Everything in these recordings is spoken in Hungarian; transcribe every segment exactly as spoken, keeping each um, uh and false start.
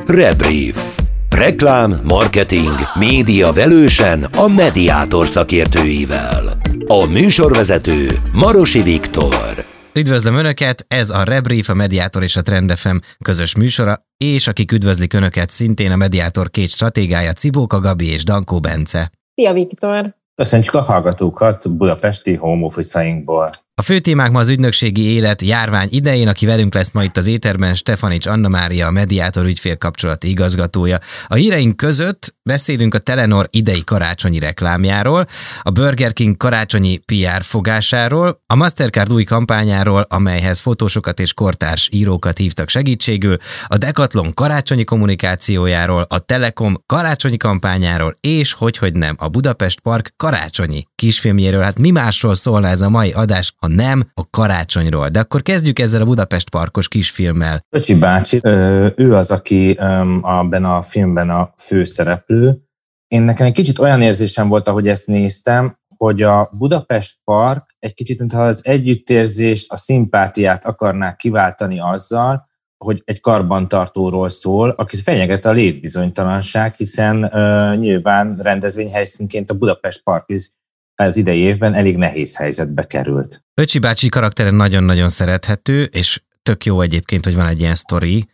Rebrief. Reklám, marketing, média velősen a Mediátor szakértőivel. A műsorvezető Marosi Viktor. Üdvözlöm Önöket, ez a Rebrief, a Mediátor és a Trend ef em közös műsora, és akik üdvözlik Önöket szintén a Mediátor két stratégája, Cibóka Gabi és Dankó Bence. Szia Viktor! Köszönjük a hallgatókat budapesti home office-ainkból. A fő témák ma az ügynökségi élet járvány idején, aki velünk lesz ma itt az éterben, Stefanics Anna Mária, a Mediátor ügyfélkapcsolati igazgatója. A híreink között beszélünk a Telenor idei karácsonyi reklámjáról, a Burger King karácsonyi pé er fogásáról, a Mastercard új kampányáról, amelyhez fotósokat és kortárs írókat hívtak segítségül, a Decathlon karácsonyi kommunikációjáról, a Telekom karácsonyi kampányáról, és hogyhogy nem, a Budapest Park karácsonyi kisfilmjéről. Hát mi másról szólna ez a mai adás, ha nem a karácsonyról. De akkor kezdjük ezzel a Budapest Parkos kisfilmmel. Öcsi bácsi, ő az, aki abban a filmben a főszereplő. Én nekem egy kicsit olyan érzésem volt, ahogy ezt néztem, hogy a Budapest Park egy kicsit, mintha az együttérzést, a szimpátiát akarná kiváltani azzal, hogy egy karbantartóról szól, aki fenyeget a létbizonytalanság, hiszen uh, nyilván rendezvényhelyszínként a Budapest Park is az idei évben elég nehéz helyzetbe került. Öcsi bácsi karaktere nagyon-nagyon szerethető, és tök jó egyébként, hogy van egy ilyen sztori,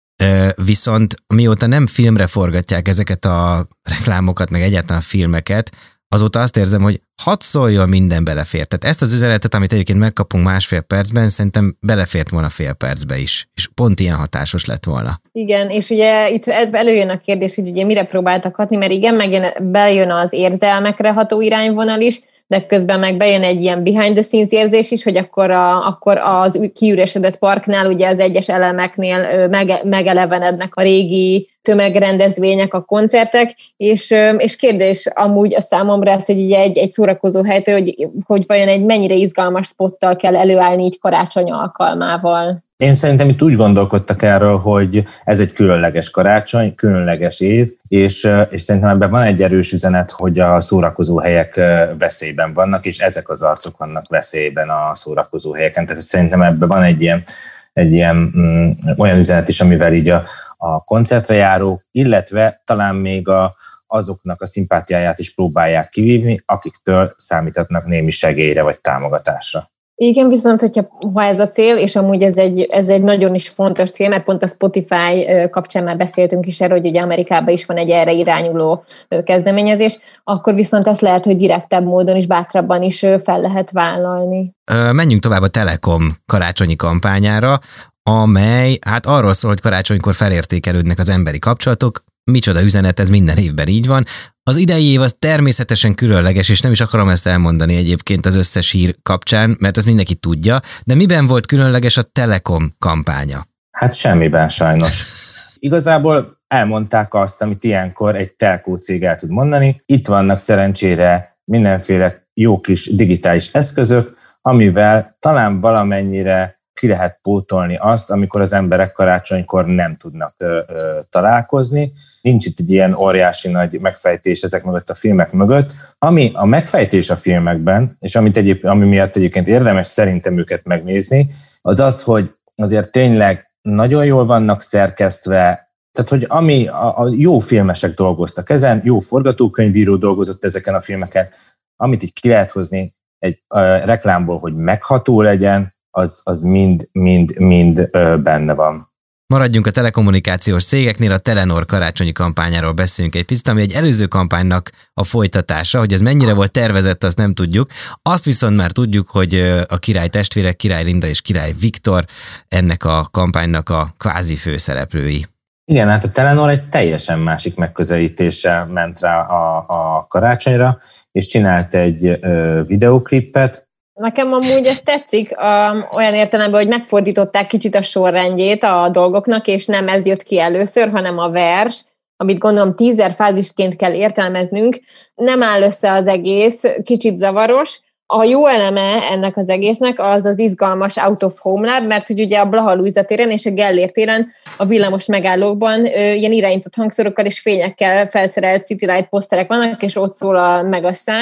viszont mióta nem filmre forgatják ezeket a reklámokat, meg egyáltalán a filmeket, azóta azt érzem, hogy hadd szóljon, minden belefér. Tehát ezt az üzenetet, amit egyébként megkapunk másfél percben, szerintem belefért volna fél percbe is, és pont ilyen hatásos lett volna. Igen, és ugye itt előjön a kérdés, hogy ugye mire próbáltak hatni, mert igen, megjön, bejön az érzelmekre ható irányvonal is, de közben meg bejön egy ilyen behind the scenes érzés is, hogy akkor, a, akkor az kiüresedett parknál ugye az egyes elemeknél mege, megelevenednek a régi tömegrendezvények, a koncertek, és, és kérdés amúgy a számomra ez, hogy ugye egy, egy szórakozó helytől, hogy, hogy vajon egy mennyire izgalmas spottal kell előállni így karácsony alkalmával. Én szerintem itt úgy gondolkodtak erről, hogy ez egy különleges karácsony, különleges év, és, és szerintem ebben van egy erős üzenet, hogy a szórakozó helyek veszélyben vannak, és ezek az arcok vannak veszélyben a szórakozó helyeken. Tehát szerintem ebben van egy ilyen, egy ilyen mm, olyan üzenet is, amivel így a, a koncertre járók, illetve talán még a, azoknak a szimpátiáját is próbálják kivívni, akiktől számíthatnak némi segélyre vagy támogatásra. Igen, viszont hogyha ha ez a cél, és amúgy ez egy, ez egy nagyon is fontos cél, mert pont a Spotify kapcsán már beszéltünk is erről, hogy ugye Amerikában is van egy erre irányuló kezdeményezés, akkor viszont ezt lehet, hogy direktebb módon is, bátrabban is fel lehet vállalni. Menjünk tovább a Telekom karácsonyi kampányára, amely hát arról szól, hogy karácsonykor felértékelődnek az emberi kapcsolatok. Micsoda üzenet, ez minden évben így van. Az idei év az természetesen különleges, és nem is akarom ezt elmondani egyébként az összes hír kapcsán, mert ezt mindenki tudja, de miben volt különleges a Telekom kampánya? Hát semmiben sajnos. Igazából elmondták azt, amit ilyenkor egy telkó cég el tud mondani. Itt vannak szerencsére mindenféle jó kis digitális eszközök, amivel talán valamennyire ki lehet pótolni azt, amikor az emberek karácsonykor nem tudnak ö, ö, találkozni. Nincs itt egy ilyen óriási nagy megfejtés ezek mögött a filmek mögött. Ami a megfejtés a filmekben, és amit egyéb, ami miatt egyébként érdemes szerintem őket megnézni, az az, hogy azért tényleg nagyon jól vannak szerkesztve, tehát hogy ami a, a jó filmesek dolgoztak ezen, jó forgatókönyvíró dolgozott ezeken a filmeken, amit így ki lehet hozni egy a reklámból, hogy megható legyen, az, az mind, mind, mind ö, benne van. Maradjunk a telekommunikációs cégeknél, a Telenor karácsonyi kampányáról beszélünk egy picit, ami egy előző kampánynak a folytatása, hogy ez mennyire volt tervezett, azt nem tudjuk. Azt viszont már tudjuk, hogy a király testvérek, Király Linda és Király Viktor ennek a kampánynak a kvázi főszereplői. Igen, hát a Telenor egy teljesen másik megközelítéssel ment rá a, a karácsonyra, és csinált egy ö, videóklipet. Nekem amúgy ez tetszik, um, olyan értelemben, hogy megfordították kicsit a sorrendjét a dolgoknak, és nem ez jött ki először, hanem a vers, amit gondolom tízer fázisként kell értelmeznünk. Nem áll össze az egész, kicsit zavaros. A jó eleme ennek az egésznek az az izgalmas out of home-lab, mert hogy ugye a Blaha Lujza téren és a Gellért téren a villamos megállókban ö, ilyen irányított hangszorokkal és fényekkel felszerelt City Light poszterek vannak, és ott szól a meg a szám.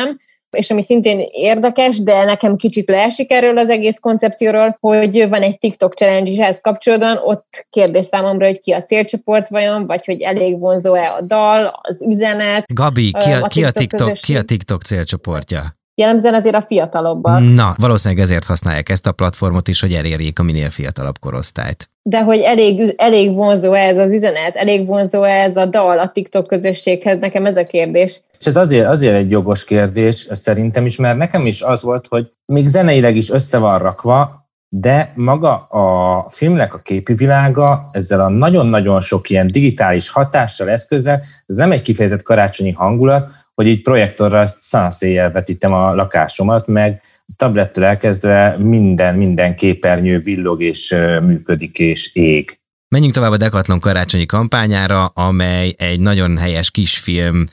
és ami szintén érdekes, de nekem kicsit leesik erről az egész koncepcióról, hogy van egy TikTok challenge is ehhez kapcsolódóan, ott kérdés számomra, hogy ki a célcsoport vajon, vagy hogy elég vonzó-e a dal, az üzenet. Gabi, ki a, a ki a, TikTok, TikTok, ki a TikTok célcsoportja? Jellemzően azért a fiatalabbak. Na, valószínűleg ezért használják ezt a platformot is, hogy elérjék a minél fiatalabb korosztályt. De hogy elég, elég vonzó ez az üzenet, elég vonzó ez a dal a TikTok közösséghez, nekem ez a kérdés. És ez azért, azért egy jogos kérdés szerintem is, mert nekem is az volt, hogy még zeneileg is össze van rakva, de maga a filmnek a képi világa ezzel a nagyon-nagyon sok ilyen digitális hatással, eszközzel, ez nem egy kifejezett karácsonyi hangulat, hogy így projektorral szanszéjjel vetítem a lakásomat, meg tablettől elkezdve minden, minden képernyő villog és működik és ég. Menjünk tovább a Decathlon karácsonyi kampányára, amely egy nagyon helyes kisfilm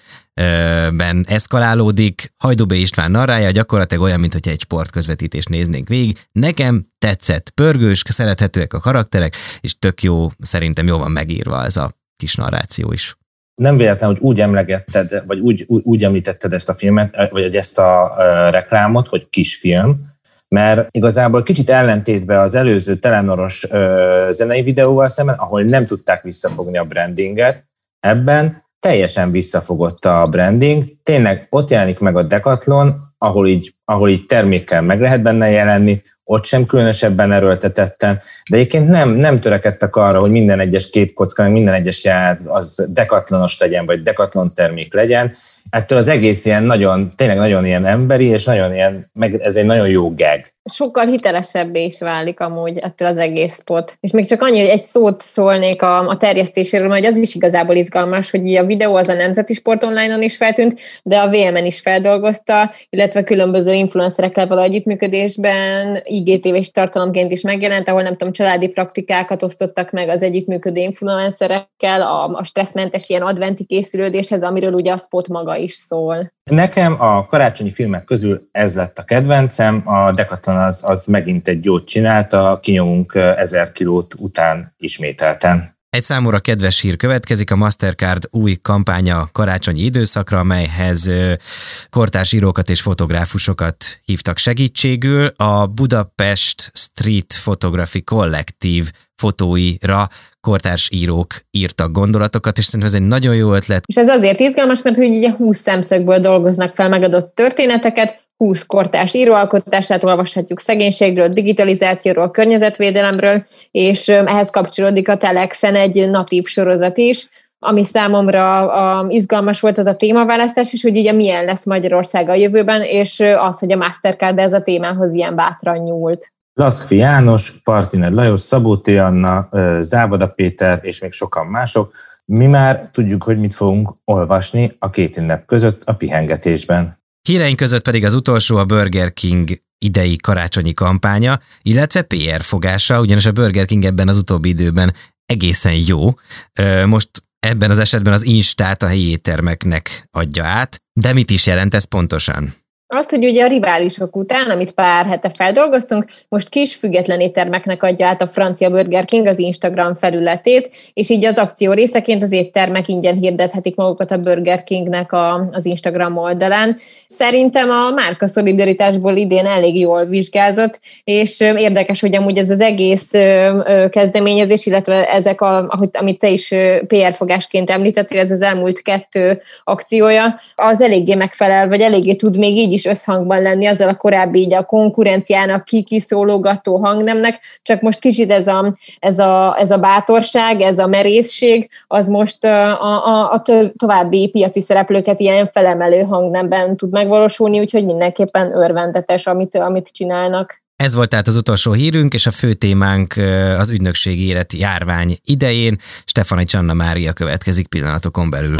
ben eszkalálódik. Hajdú B. István narrálja, gyakorlatilag olyan, mintha egy sportközvetítést néznénk végig. Nekem tetszett, pörgős, szerethetőek a karakterek, és tök jó, szerintem jól van megírva ez a kis narráció is. Nem véletlen, hogy úgy emlegetted, vagy úgy, úgy, úgy említetted ezt a filmet, vagy ezt a uh, reklámot, hogy kisfilm, mert igazából kicsit ellentétben az előző Telenoros uh, zenei videóval szemben, ahol nem tudták visszafogni a brandinget, ebben teljesen visszafogott a branding, tényleg ott jelenik meg a Decathlon, ahol így, ahol így termékkel meg lehet benne jelenni, ott sem különösebben erőltetetten, de egyébként nem, nem törekedtek arra, hogy minden egyes képkocka, meg minden egyes jár az Decathlonos legyen, vagy Decathlon termék legyen. Ettől az egész ilyen nagyon, tényleg nagyon ilyen emberi, és nagyon ilyen, meg ez egy nagyon jó gag. Sokkal hitelesebbé is válik amúgy ettől az egész spot. És még csak annyi, hogy egy szót szólnék a, a terjesztéséről, mert az is igazából izgalmas, hogy a videó az a Nemzeti Sport Online-on is feltűnt, de a vé em en is feldolgozta, illetve különböző influencerekkel való együttműködésben i gé té vés tartalomként is megjelent, ahol nem tudom, családi praktikákat osztottak meg az együttműködő influencerekkel, a, a stresszmentes ilyen adventi készülődéshez, amiről ugye a spot maga is szól. Nekem a karácsonyi filmek közül ez lett a kedvencem, a Decathlon az, az megint egy jót csinálta, kinyomunk ezer kilót után ismételten. Egy számomra kedves hír következik, a Mastercard új kampánya karácsonyi időszakra, amelyhez kortárs írókat és fotográfusokat hívtak segítségül. A Budapest Street Photography Collective fotóira kortárs írók írtak gondolatokat, és szerintem ez egy nagyon jó ötlet. És ez azért izgalmas, mert hogy ugye húsz szemszögből dolgoznak fel megadott történeteket, húsz kortárs íróalkotását olvashatjuk szegénységről, digitalizációról, környezetvédelemről, és ehhez kapcsolódik a Telexen egy natív sorozat is, ami számomra a, izgalmas volt az a témaválasztás is, hogy ugye milyen lesz Magyarország a jövőben, és az, hogy a Mastercard ez a témához ilyen bátran nyúlt. Laszkfi János, Partiner Lajos, Szabó T. Anna, Závoda Péter és még sokan mások. Mi már tudjuk, hogy mit fogunk olvasni a két ünnep között a pihengetésben. Híreink között pedig az utolsó a Burger King idei karácsonyi kampánya, illetve pé er fogása, ugyanis a Burger King ebben az utóbbi időben egészen jó. Most ebben az esetben az Instát a helyi éttermeknek adja át, de mit is jelent ez pontosan? Azt, hogy ugye a riválisok után, amit pár hete feldolgoztunk, most kis független éttermeknek adja át a francia Burger King az Instagram felületét, és így az akció részeként az éttermek ingyen hirdethetik magukat a Burger Kingnek a, az Instagram oldalán. Szerintem a márka szolidaritásból idén elég jól vizsgázott, és érdekes, hogy amúgy ez az egész kezdeményezés, illetve ezek, a, ahogy, amit te is pé er fogásként említettél, ez az elmúlt kettő akciója, az eléggé megfelel, vagy eléggé tud még így is összhangban lenni azzal a korábbi így a konkurenciának kikiszólogató hangnemnek, csak most kicsit ez a, ez a, ez a bátorság, ez a merészség, az most a, a, a további piaci szereplőket ilyen felemelő hangnemben tud megvalósulni, úgyhogy mindenképpen örvendetes, amit, amit csinálnak. Ez volt tehát az utolsó hírünk, és a fő témánk az ügynökségi élet járvány idején. Stefanics Anna Mária következik pillanatokon belül.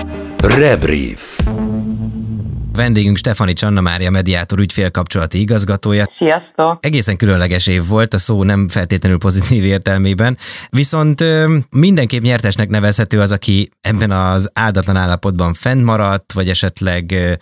Rebrief. Vendégünk Stefanics Anna Mária, mediátor ügyfélkapcsolati igazgatója. Sziasztok! Egészen különleges év volt, a szó nem feltétlenül pozitív értelmében, viszont mindenképp nyertesnek nevezhető az, aki ebben az áldatlan állapotban fennmaradt, vagy esetleg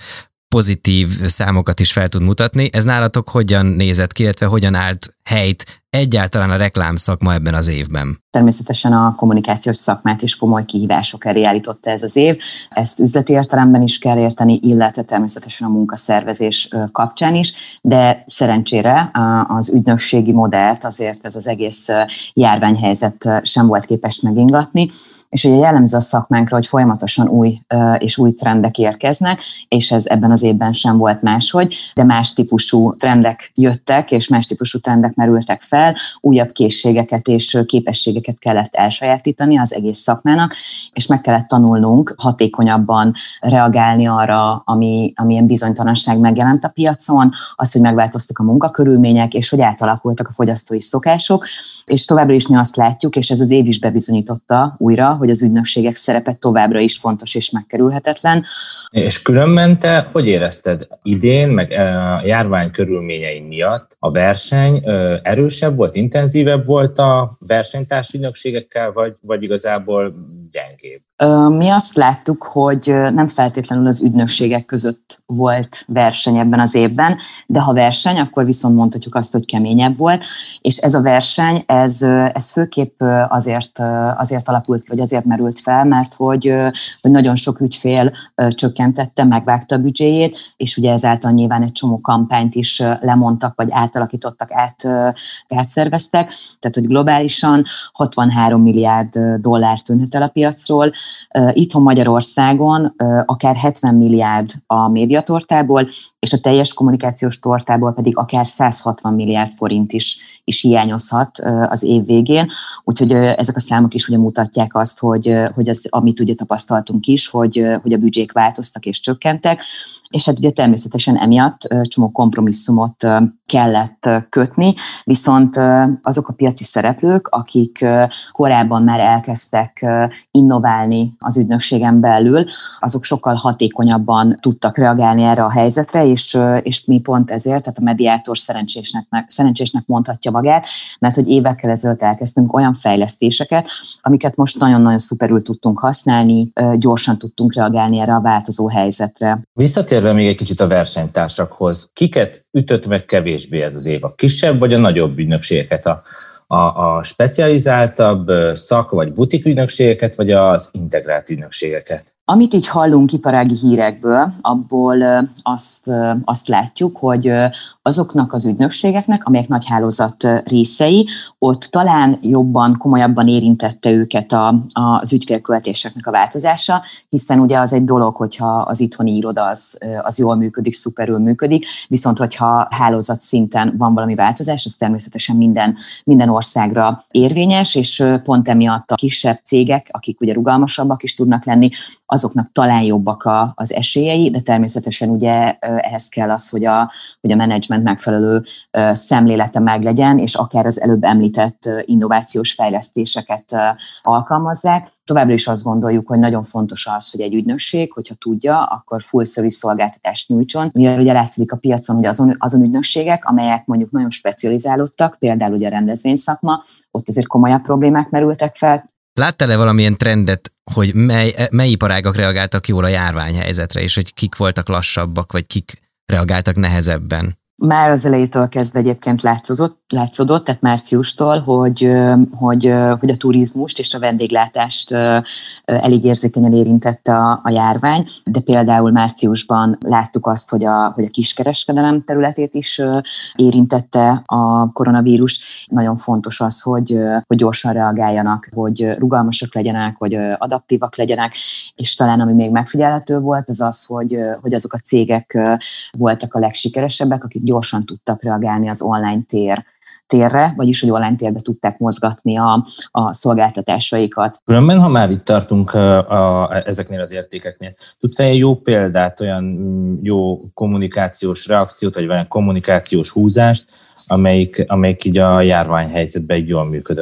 pozitív számokat is fel tud mutatni. Ez nálatok hogyan nézett ki, illetve hogyan állt helyt egyáltalán a reklámszakma ebben az évben? Természetesen a kommunikációs szakmát is komoly kihívások elé állította ez az év. Ezt üzleti értelemben is kell érteni, illetve természetesen a munkaszervezés kapcsán is, de szerencsére az ügynökségi modellt azért ez az egész járványhelyzet sem volt képes megingatni. És ugye jellemző a szakmánkra, hogy folyamatosan új és új trendek érkeznek, és ez ebben az évben sem volt máshogy, de más típusú trendek jöttek, és más típusú trendek merültek fel, újabb készségeket és képességeket kellett elsajátítani az egész szakmának, és meg kellett tanulnunk hatékonyabban reagálni arra, ami, amilyen bizonytalanság megjelent a piacon, az, hogy megváltoztak a munkakörülmények, és hogy átalakultak a fogyasztói szokások, és továbbra is mi azt látjuk, és ez az év is bebizonyította újra, hogy az ügynökségek szerepe továbbra is fontos és megkerülhetetlen. És különben te hogy érezted idén, meg a járvány körülményei miatt a verseny erősebb volt, intenzívebb volt a versenytárs ügynökségekkel, vagy, vagy igazából gyengébb? Mi azt láttuk, hogy nem feltétlenül az ügynökségek között volt verseny ebben az évben, de ha verseny, akkor viszont mondhatjuk azt, hogy keményebb volt, és ez a verseny, ez, ez főképp azért, azért alakult ki, vagy azért merült fel, mert hogy, hogy nagyon sok ügyfél csökkentette, megvágta a büdzséjét, és ugye ezáltal nyilván egy csomó kampányt is lemondtak, vagy átalakítottak, át, átszerveztek, tehát hogy globálisan hatvanhárom milliárd dollár tűnhet el a piacról. Itthon Magyarországon akár hetven milliárd a médiatortából, és a teljes kommunikációs tortából pedig akár száz hatvan milliárd forint is, is hiányozhat az év végén. Úgyhogy ezek a számok is ugye mutatják azt, hogy, hogy az, amit ugye tapasztaltunk is, hogy, hogy a büdzsék változtak és csökkentek, és hát ugye természetesen emiatt csomó kompromisszumot kellett kötni, viszont azok a piaci szereplők, akik korábban már elkezdtek innoválni az ügynökségen belül, azok sokkal hatékonyabban tudtak reagálni erre a helyzetre, és, és mi pont ezért, tehát a mediátor szerencsésnek, szerencsésnek mondhatja magát, mert hogy évekkel ezelőtt elkezdtünk olyan fejlesztéseket, amiket most nagyon-nagyon szuperül tudtunk használni, gyorsan tudtunk reagálni erre a változó helyzetre. Visszatérve még egy kicsit a versenytársakhoz, kiket ütött meg kevésbé ez az év? A kisebb vagy a nagyobb ügynökségeket? A, a, a specializáltabb szak- vagy butik ügynökségeket, vagy az integrált ügynökségeket? Amit így hallunk iparági hírekből, abból azt, azt látjuk, hogy azoknak az ügynökségeknek, amelyek nagy hálózat részei, ott talán jobban, komolyabban érintette őket a, az ügyfélköltéseknek a változása, hiszen ugye az egy dolog, hogyha az itthoni iroda az, az jól működik, szuperül működik, viszont hogyha hálózat szinten van valami változás, az természetesen minden, minden országra érvényes, és pont emiatt a kisebb cégek, akik ugye rugalmasabbak is tudnak lenni, azoknak talán jobbak a, az esélyei, de természetesen ugye ehhez kell az, hogy a, hogy a menedzsment megfelelő szemlélete meglegyen, és akár az előbb említett innovációs fejlesztéseket alkalmazzák. Továbbra is azt gondoljuk, hogy nagyon fontos az, hogy egy ügynökség, hogyha tudja, akkor full service szolgáltatást nyújtson. Mivel ugye látszik a piacon, hogy azon, azon ügynökségek, amelyek mondjuk nagyon specializálódtak, például ugye a rendezvényszakma, ott azért komolyabb problémák merültek fel. Láttál-e valamilyen trendet, hogy mely, mely iparágak reagáltak jól a járványhelyzetre, és hogy kik voltak lassabbak, vagy kik reagáltak nehezebben? Már az elejétől kezdve egyébként látszódott, látszódott tehát márciustól, hogy, hogy, hogy a turizmust és a vendéglátást elég érzékenyen érintette a, a járvány, de például márciusban láttuk azt, hogy a, hogy a kiskereskedelem területét is érintette a koronavírus. Nagyon fontos az, hogy, hogy gyorsan reagáljanak, hogy rugalmasak legyenek, hogy adaptívak legyenek, és talán ami még megfigyelhető volt, az az, hogy, hogy azok a cégek voltak a legsikeresebbek, akik gyorsan tudtak reagálni az online tér, térre, vagyis hogy online térbe tudták mozgatni a, a szolgáltatásaikat. Különben, ha már itt tartunk a, a, ezeknél az értékeknél, tudsz egy jó példát, olyan jó kommunikációs reakciót, vagy olyan kommunikációs húzást, amelyik, amelyik így a járványhelyzetben így jól működött?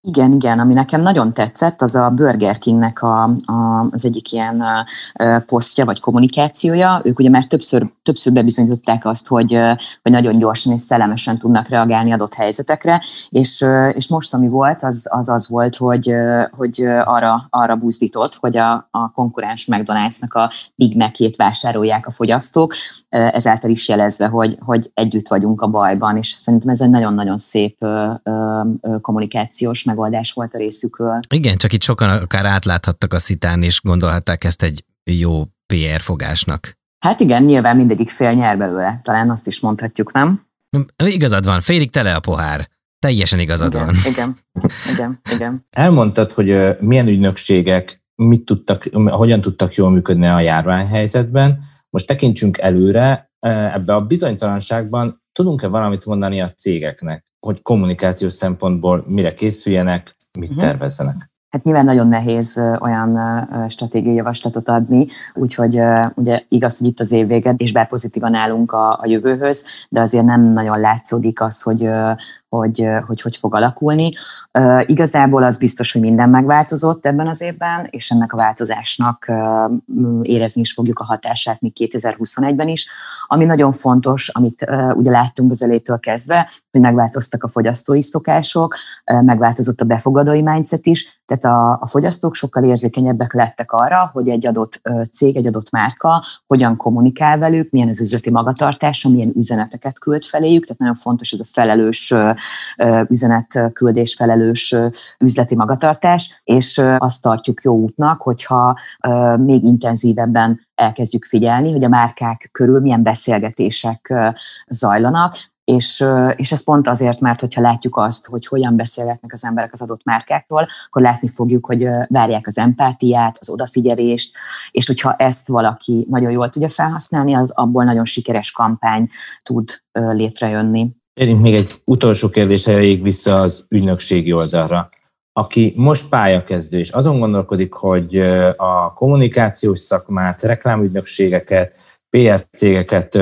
Igen, igen, ami nekem nagyon tetszett, az a Burger Kingnek a, a, az egyik ilyen a, a posztja vagy kommunikációja. Ők ugye már többször, többször bebizonyították azt, hogy, hogy nagyon gyorsan és szellemesen tudnak reagálni adott helyzetekre, és, és most, ami volt, az az, az volt, hogy, hogy arra, arra buzdított, hogy a, a konkurens McDonald'snak a Big Mac-ét vásárolják a fogyasztók, ezáltal is jelezve, hogy, hogy együtt vagyunk a bajban, és szerintem ez egy nagyon-nagyon szép kommunikációs megoldás volt a részükről. Igen, csak itt sokan akár átláthattak a szitán, és gondolhatták ezt egy jó pé er fogásnak. Hát igen, nyilván mindegyik fél nyer belőle, talán azt is mondhatjuk, nem? Igazad van, félig tele a pohár. Teljesen igazad igen, van. Igen, igen, igen. Elmondtad, hogy milyen ügynökségek mit tudtak, hogyan tudtak jól működni a járványhelyzetben. Most tekintsünk előre, ebbe a bizonytalanságban tudunk-e valamit mondani a cégeknek, hogy kommunikációs szempontból mire készüljenek, mit uh-huh. tervezzenek? Hát nyilván nagyon nehéz olyan stratégiai javaslatot adni, úgyhogy ugye igaz, hogy itt az év vége, és bár pozitívan állunk a, a jövőhöz, de azért nem nagyon látszódik az, hogy hogy, hogy hogy fog alakulni. Uh, igazából az biztos, hogy minden megváltozott ebben az évben, és ennek a változásnak uh, érezni is fogjuk a hatását még kétezer-huszonegyben is. Ami nagyon fontos, amit uh, ugye láttunk az elétől kezdve, hogy megváltoztak a fogyasztói szokások, uh, megváltozott a befogadói mindset is, tehát a, a fogyasztók sokkal érzékenyebbek lettek arra, hogy egy adott uh, cég, egy adott márka hogyan kommunikál velük, milyen az üzleti magatartása, milyen üzeneteket küld feléjük, tehát nagyon fontos ez a felelős uh, üzenetküldés, felelős üzleti magatartás, és azt tartjuk jó útnak, hogyha még intenzívebben elkezdjük figyelni, hogy a márkák körül milyen beszélgetések zajlanak, És, és ez pont azért, mert hogyha látjuk azt, hogy hogyan beszélgetnek az emberek az adott márkákról, akkor látni fogjuk, hogy várják az empátiát, az odafigyelést, és hogyha ezt valaki nagyon jól tudja felhasználni, az abból nagyon sikeres kampány tud létrejönni. Érünk még egy utolsó kérdés erejéig vissza az ügynökségi oldalra. Aki most pályakezdő, és azon gondolkodik, hogy a kommunikációs szakmát, reklámügynökségeket, pé er cégeket,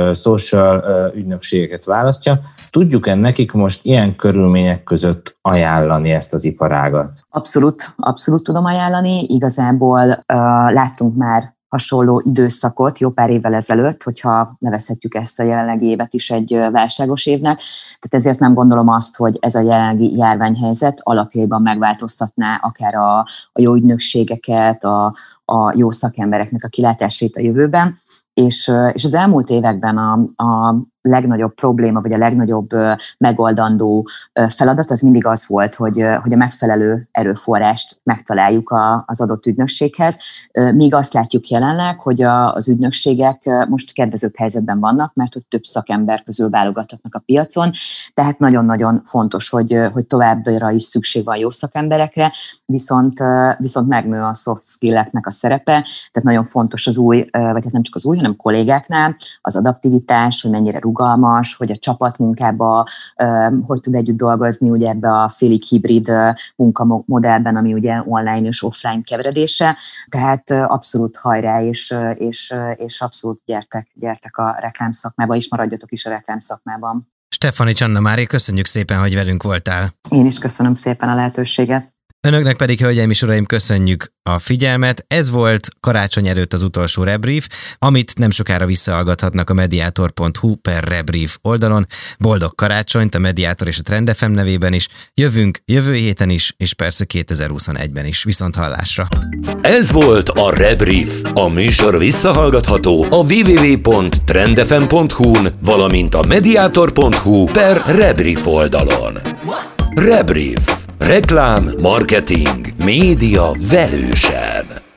social ügynökségeket választja, tudjuk-e nekik most ilyen körülmények között ajánlani ezt az iparágat? Abszolút, abszolút tudom ajánlani. Igazából uh, láttunk már hasonló időszakot jó pár évvel ezelőtt, hogyha nevezhetjük ezt a jelenlegi évet is egy válságos évnek. Tehát ezért nem gondolom azt, hogy ez a jelenlegi járványhelyzet alapjaiban megváltoztatná akár a, a jó ügynökségeket, a, a jó szakembereknek a kilátásait a jövőben. És, és az elmúlt években a, a legnagyobb probléma, vagy a legnagyobb megoldandó feladat az mindig az volt, hogy, hogy a megfelelő erőforrást megtaláljuk a, az adott ügynökséghez. Míg azt látjuk jelenleg, hogy a, az ügynökségek most kedvezőbb helyzetben vannak, mert hogy több szakember közül válogathatnak a piacon, tehát nagyon-nagyon fontos, hogy, hogy továbbra is szükség van jó szakemberekre, viszont, viszont megnő a soft skill-eknek a szerepe, tehát nagyon fontos az új, vagy hát nem csak az új, hanem kollégáknál az adaptivitás, hogy mennyire rugalmas, hogy a csapatmunkába uh, hogy tud együtt dolgozni, ugye ebbe a félig hibrid uh, munkamodellben, ami ugye online és offline keveredése. Tehát uh, abszolút hajrá, és, uh, és, uh, és abszolút gyertek, gyertek a reklámszakmába, és maradjatok is a reklámszakmában. Stefanics Anna-Mária, köszönjük szépen, hogy velünk voltál. Én is köszönöm szépen a lehetőséget. Önöknek pedig, hölgyeim és uraim, köszönjük a figyelmet. Ez volt karácsony előtt az utolsó Rebrief, amit nem sokára visszahallgathatnak a mediator pont hu per Rebrief oldalon. Boldog karácsonyt a Mediator és a Trend ef em nevében is. Jövünk jövő héten is, és persze kétezer-huszonegyben is. Viszont hallásra. Ez volt a Rebrief. A műsor visszahallgatható a double-u double-u double-u pont trend f m pont hu-n, valamint a mediator pont hu per Rebrief oldalon. Rebrief. Reklám, marketing, média velősen.